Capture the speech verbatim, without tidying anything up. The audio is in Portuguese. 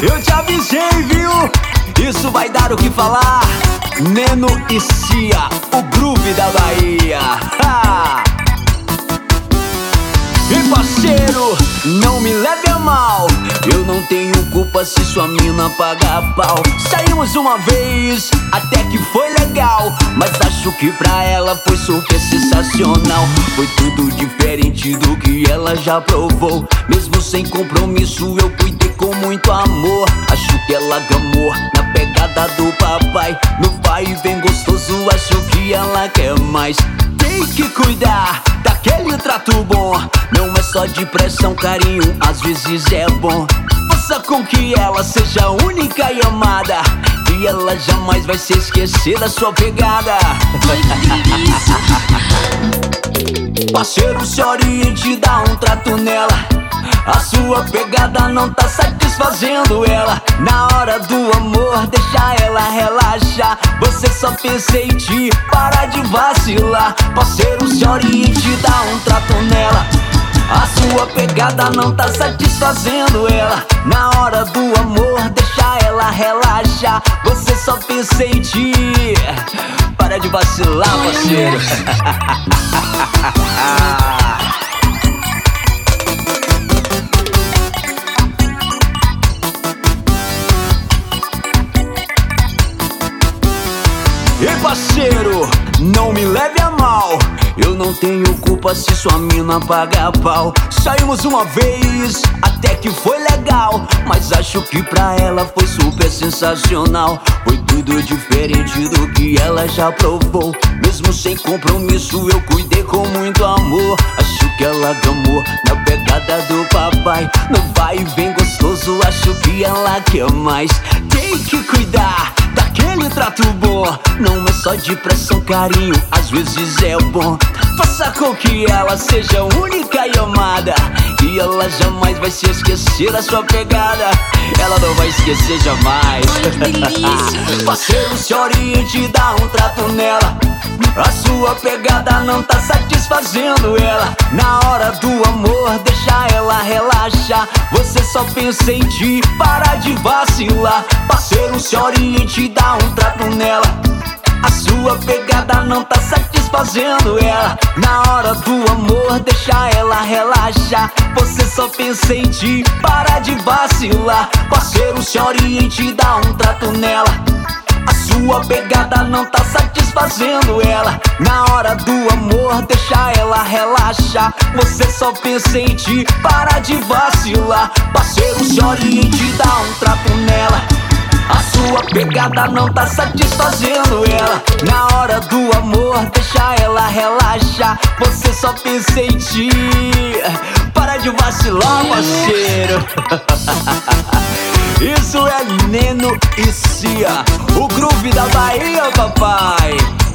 Eu te avisei, viu? Isso vai dar o que falar. Neno e Cia, o groove da Bahia. Ha! E parceiro, não me leve a mal, eu não tenho culpa se sua mina paga pau. Saímos uma vez, até que foi legal, mas acho que pra ela foi super sensacional. Foi tudo diferente do que ela já provou. Mesmo sem compromisso eu cuidei com muito amor. Acho que ela gamou na pegada do papai. No vai e vem gostoso, acho que ela quer mais. Tem que cuidar daquele trato bom. Não é só de pressão, carinho, às vezes é bom. Faça com que ela seja única e amada, e ela jamais vai se esquecer da sua pegada. Parceiro, se oriente, dá um trato nela. A sua pegada não tá satisfazendo ela. Na hora do amor, deixa ela relaxar. Você só pensa em ti, para de vacilar. Parceiro, se oriente, dá um trato nela. A sua pegada não tá satisfazendo ela. Na hora do amor, deixa ela relaxar. Você só pensa em ti, para de vacilar, parceiro. E parceiro, não me leve a mal, eu não tenho culpa se sua mina paga pau. Saímos uma vez, até que foi legal, mas acho que pra ela foi super sensacional. Foi tudo diferente do que ela já provou. Mesmo sem compromisso eu cuidei com muito amor. Acho que ela gamou na pegada do papai. No vai e vem gostoso, acho que ela quer mais. Tem que cuidar daquele trato bom. Não é só de pressão, carinho, às vezes é bom. Faça com que ela seja única e amada, e ela jamais vai se esquecer da sua pegada. Ela não vai esquecer jamais. Parceiro, se oriente, dá um trato nela. A sua pegada não tá satisfazendo ela. Na hora do amor, deixa ela relaxar. Você só pensa em ti, para de vacilar. Parceiro, se oriente, dá um trato nela. A sua pegada não tá satisfazendo ela. Na hora do amor, deixa ela relaxar. Você só pensa em ti, para de vacilar. Parceiro, se oriente, dá um trato nela. A sua pegada não tá satisfazendo ela. Na hora do amor, deixa ela relaxar. Você só pensa em ti, para de vacilar. Parceiro, se oriente, dá um trato nela. A sua pegada não tá satisfazendo ela. Na hora do amor, deixa ela relaxar. Você só pensa em ti, para de vacilar, parceiro. Isso é Neno e Cia, o groove da Bahia, papai.